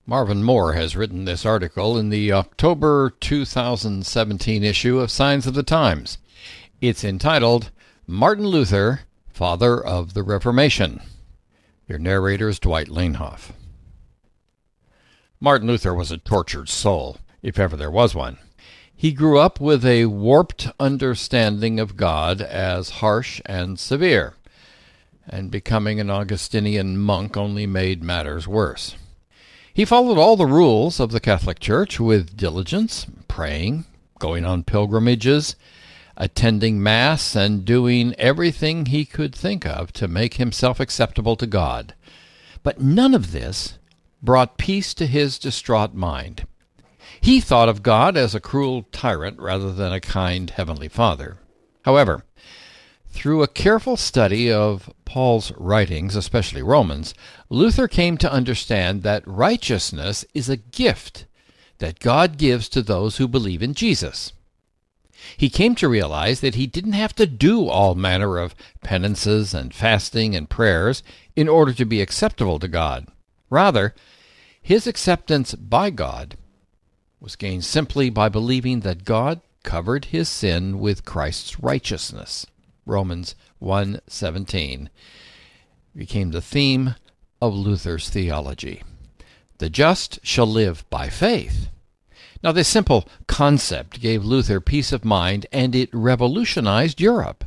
Marvin Moore has written this article in the October 2017 issue of Signs of the Times. It's entitled, Martin Luther, Father of the Reformation. Your narrator is Dwight Lainhoff. Martin Luther was a tortured soul, if ever there was one. He grew up with a warped understanding of God as harsh and severe, and becoming an Augustinian monk only made matters worse. He followed all the rules of the Catholic Church with diligence, praying, going on pilgrimages, attending Mass, and doing everything he could think of to make himself acceptable to God. But none of this brought peace to his distraught mind. He thought of God as a cruel tyrant rather than a kind Heavenly Father. However, through a careful study of Paul's writings, especially Romans, Luther came to understand that righteousness is a gift that God gives to those who believe in Jesus. He came to realize that he didn't have to do all manner of penances and fasting and prayers in order to be acceptable to God. Rather, his acceptance by God was gained simply by believing that God covered his sin with Christ's righteousness. Romans 1:17 became the theme of Luther's theology. The just shall live by faith. Now, this simple concept gave Luther peace of mind, and it revolutionized Europe.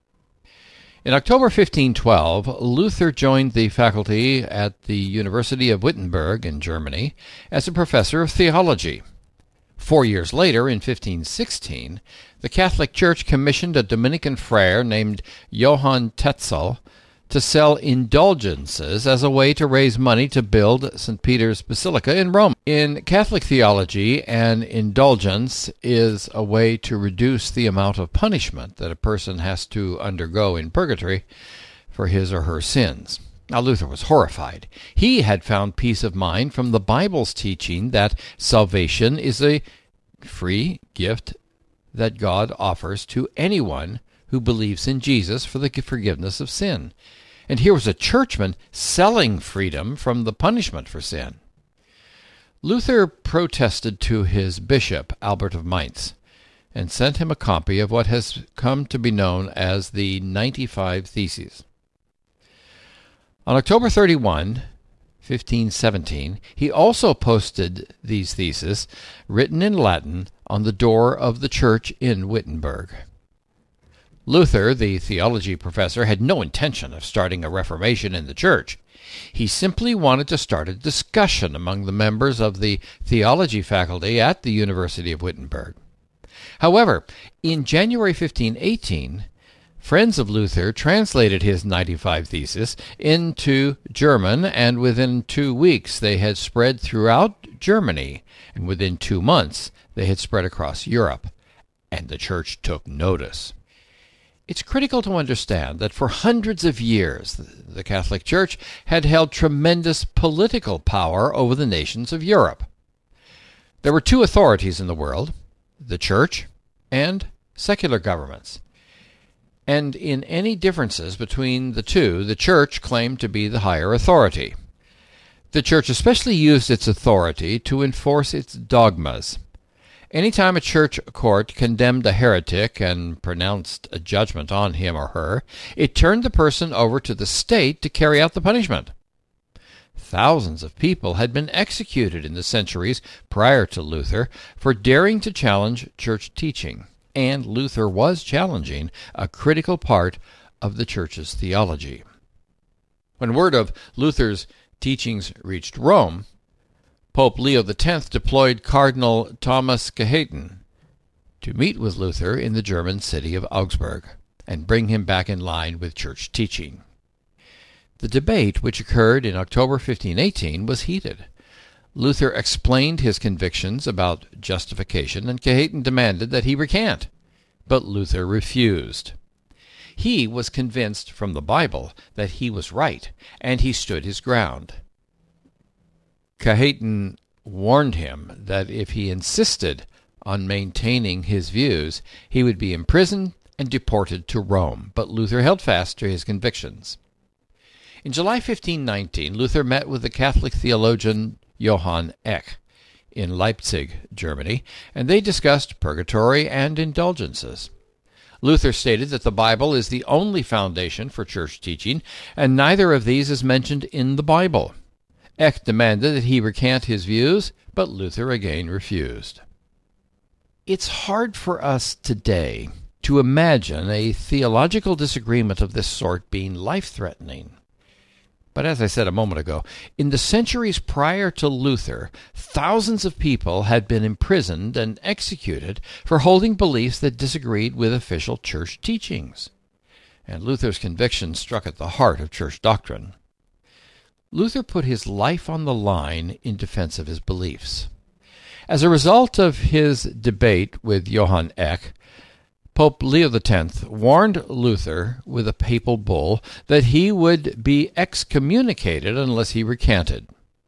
In October 1512, Luther joined the faculty at the University of Wittenberg in Germany as a professor of theology. 4 years later, in 1516, the Catholic Church commissioned a Dominican friar named Johann Tetzel to sell indulgences as a way to raise money to build St. Peter's Basilica in Rome. In Catholic theology, an indulgence is a way to reduce the amount of punishment that a person has to undergo in purgatory for his or her sins. Now, Luther was horrified. He had found peace of mind from the Bible's teaching that salvation is a free gift that God offers to anyone who believes in Jesus for the forgiveness of sin. And here was a churchman selling freedom from the punishment for sin. Luther protested to his bishop, Albert of Mainz, and sent him a copy of what has come to be known as the 95 Theses. On October 31, 1517, he also posted these theses, written in Latin, on the door of the church in Wittenberg. Luther, the theology professor, had no intention of starting a reformation in the church. He simply wanted to start a discussion among the members of the theology faculty at the University of Wittenberg. However, in January 1518, friends of Luther translated his 95 Theses into German, and within 2 weeks they had spread throughout Germany, and within 2 months they had spread across Europe, and the church took notice. It's critical to understand that for hundreds of years the Catholic Church had held tremendous political power over the nations of Europe. There were two authorities in the world, the Church and secular governments. And in any differences between the two, the Church claimed to be the higher authority. The Church especially used its authority to enforce its dogmas. Anytime a church court condemned a heretic and pronounced a judgment on him or her, it turned the person over to the state to carry out the punishment. Thousands of people had been executed in the centuries prior to Luther for daring to challenge church teaching, and Luther was challenging a critical part of the church's theology. When word of Luther's teachings reached Rome, Pope Leo X deployed Cardinal Thomas Cajetan to meet with Luther in the German city of Augsburg and bring him back in line with church teaching. The debate, which occurred in October 1518, was heated. Luther explained his convictions about justification, and Cajetan demanded that he recant, but Luther refused. He was convinced from the Bible that he was right, and he stood his ground. Cajetan warned him that if he insisted on maintaining his views, he would be imprisoned and deported to Rome, but Luther held fast to his convictions. In July 1519, Luther met with the Catholic theologian Johann Eck in Leipzig, Germany, and they discussed purgatory and indulgences. Luther stated that the Bible is the only foundation for church teaching, and neither of these is mentioned in the Bible. Eck demanded that he recant his views, but Luther again refused. It's hard for us today to imagine a theological disagreement of this sort being life-threatening. But as I said a moment ago, in the centuries prior to Luther, thousands of people had been imprisoned and executed for holding beliefs that disagreed with official church teachings. And Luther's conviction struck at the heart of church doctrine. Luther put his life on the line in defense of his beliefs. As a result of his debate with Johann Eck, Pope Leo X warned Luther with a papal bull that he would be excommunicated unless he recanted.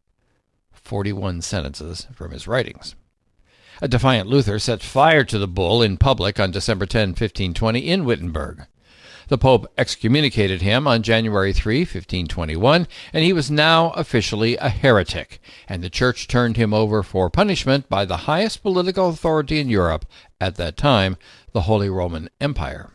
41 sentences from his writings. A defiant Luther set fire to the bull in public on December 10, 1520, in Wittenberg. The Pope excommunicated him on January 3, 1521, and he was now officially a heretic, and the Church turned him over for punishment by the highest political authority in Europe at that time, the Holy Roman Empire.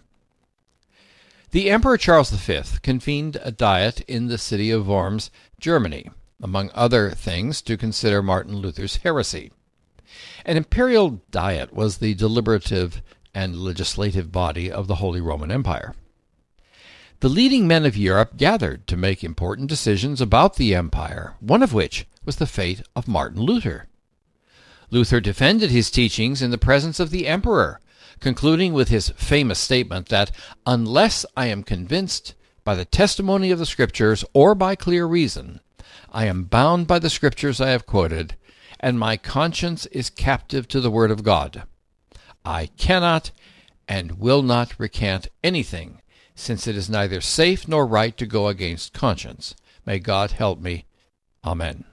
The Emperor Charles V convened a diet in the city of Worms, Germany, among other things to consider Martin Luther's heresy. An imperial diet was the deliberative and legislative body of the Holy Roman Empire. The leading men of Europe gathered to make important decisions about the empire, one of which was the fate of Martin Luther. Luther defended his teachings in the presence of the emperor, concluding with his famous statement that, unless I am convinced by the testimony of the Scriptures or by clear reason, I am bound by the Scriptures I have quoted, and my conscience is captive to the Word of God. I cannot and will not recant anything, since it is neither safe nor right to go against conscience. May God help me. Amen.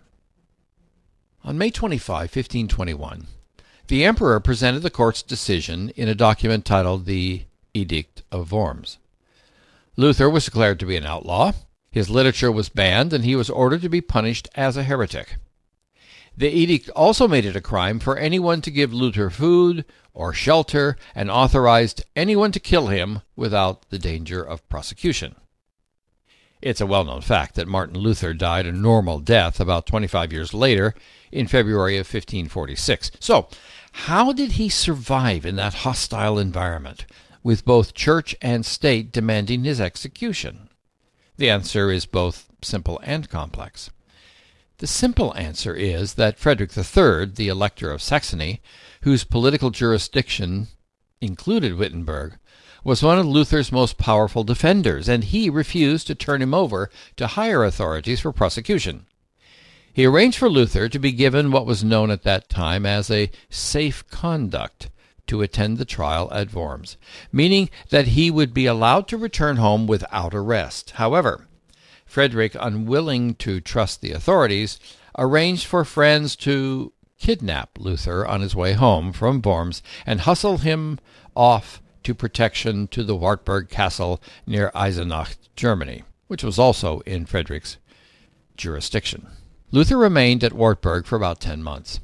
On May 25, 1521, the emperor presented the court's decision in a document titled the Edict of Worms. Luther was declared to be an outlaw, his literature was banned, and he was ordered to be punished as a heretic. The edict also made it a crime for anyone to give Luther food or shelter, and authorized anyone to kill him without the danger of prosecution. It's a well-known fact that Martin Luther died a normal death about 25 years later, in February of 1546. So, how did he survive in that hostile environment, with both church and state demanding his execution? The answer is both simple and complex. The simple answer is that Frederick III, the Elector of Saxony, whose political jurisdiction included Wittenberg, was one of Luther's most powerful defenders, and he refused to turn him over to higher authorities for prosecution. He arranged for Luther to be given what was known at that time as a safe conduct to attend the trial at Worms, meaning that he would be allowed to return home without arrest. However, Frederick, unwilling to trust the authorities, arranged for friends to kidnap Luther on his way home from Worms and hustle him off to protection to the Wartburg Castle near Eisenach, Germany, which was also in Frederick's jurisdiction. Luther remained at Wartburg for about 10 months.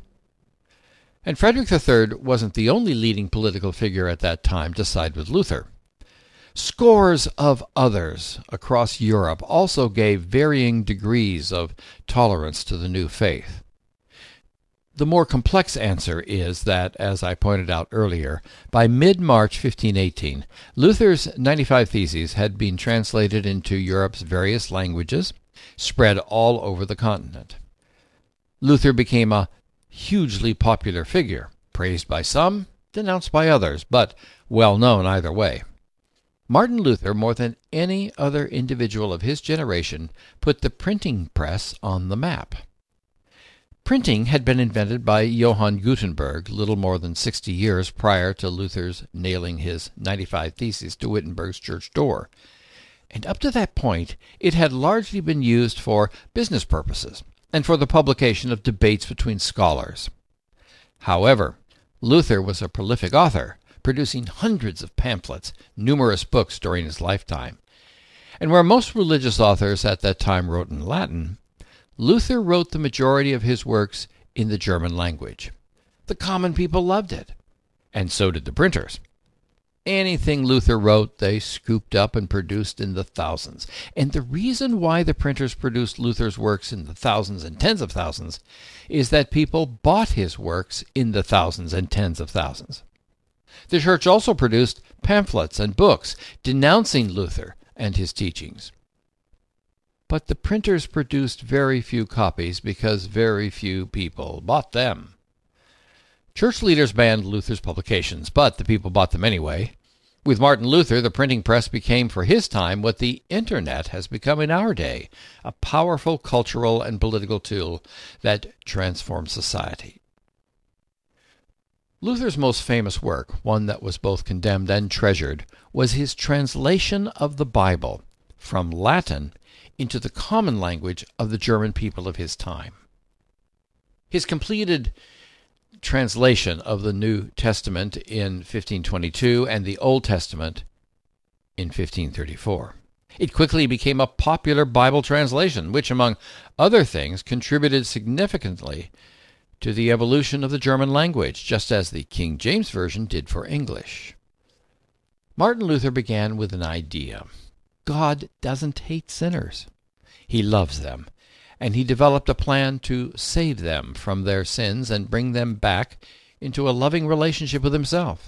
And Frederick III wasn't the only leading political figure at that time to side with Luther. Scores of others across Europe also gave varying degrees of tolerance to the new faith. The more complex answer is that, as I pointed out earlier, by mid-March 1518, Luther's 95 Theses had been translated into Europe's various languages, spread all over the continent. Luther became a hugely popular figure, praised by some, denounced by others, but well known either way. Martin Luther, more than any other individual of his generation, put the printing press on the map. Printing had been invented by Johann Gutenberg little more than 60 years prior to Luther's nailing his 95 Theses to Wittenberg's church door, and up to that point it had largely been used for business purposes and for the publication of debates between scholars. However, Luther was a prolific author, producing hundreds of pamphlets, numerous books during his lifetime. And where most religious authors at that time wrote in Latin, Luther wrote the majority of his works in the German language. The common people loved it, and so did the printers. Anything Luther wrote, they scooped up and produced in the thousands. And the reason why the printers produced Luther's works in the thousands and tens of thousands is that people bought his works in the thousands and tens of thousands. The church also produced pamphlets and books denouncing Luther and his teachings. But the printers produced very few copies because very few people bought them. Church leaders banned Luther's publications, but the people bought them anyway. With Martin Luther, the printing press became for his time what the Internet has become in our day, a powerful cultural and political tool that transformed society. Luther's most famous work, one that was both condemned and treasured, was his translation of the Bible from Latin into the common language of the German people of his time. His completed translation of the New Testament in 1522 and the Old Testament in 1534. It quickly became a popular Bible translation, which, among other things, contributed significantly to the evolution of the German language, just as the King James Version did for English. Martin Luther began with an idea. God doesn't hate sinners. He loves them. And he developed a plan to save them from their sins and bring them back into a loving relationship with himself.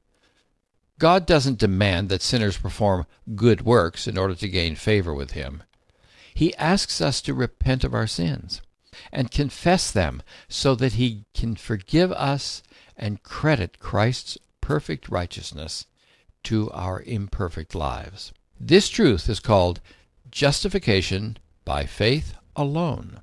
God doesn't demand that sinners perform good works in order to gain favor with him. He asks us to repent of our sins and confess them so that he can forgive us and credit Christ's perfect righteousness to our imperfect lives. This truth is called justification by faith alone.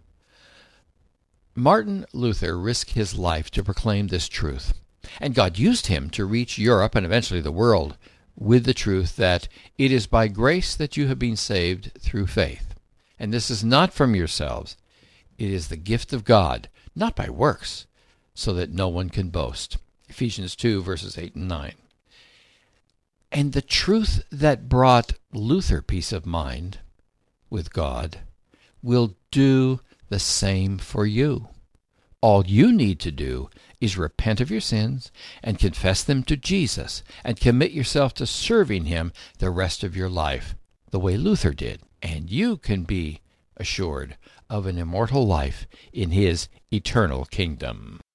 Martin Luther risked his life to proclaim this truth, and God used him to reach Europe and eventually the world with the truth that it is by grace that you have been saved through faith. And this is not from yourselves. It is the gift of God, not by works, so that no one can boast. Ephesians 2, verses 8 and 9. And the truth that brought Luther peace of mind with God will do the same for you. All you need to do is repent of your sins and confess them to Jesus and commit yourself to serving him the rest of your life, the way Luther did, and you can be assured of an immortal life in his eternal kingdom.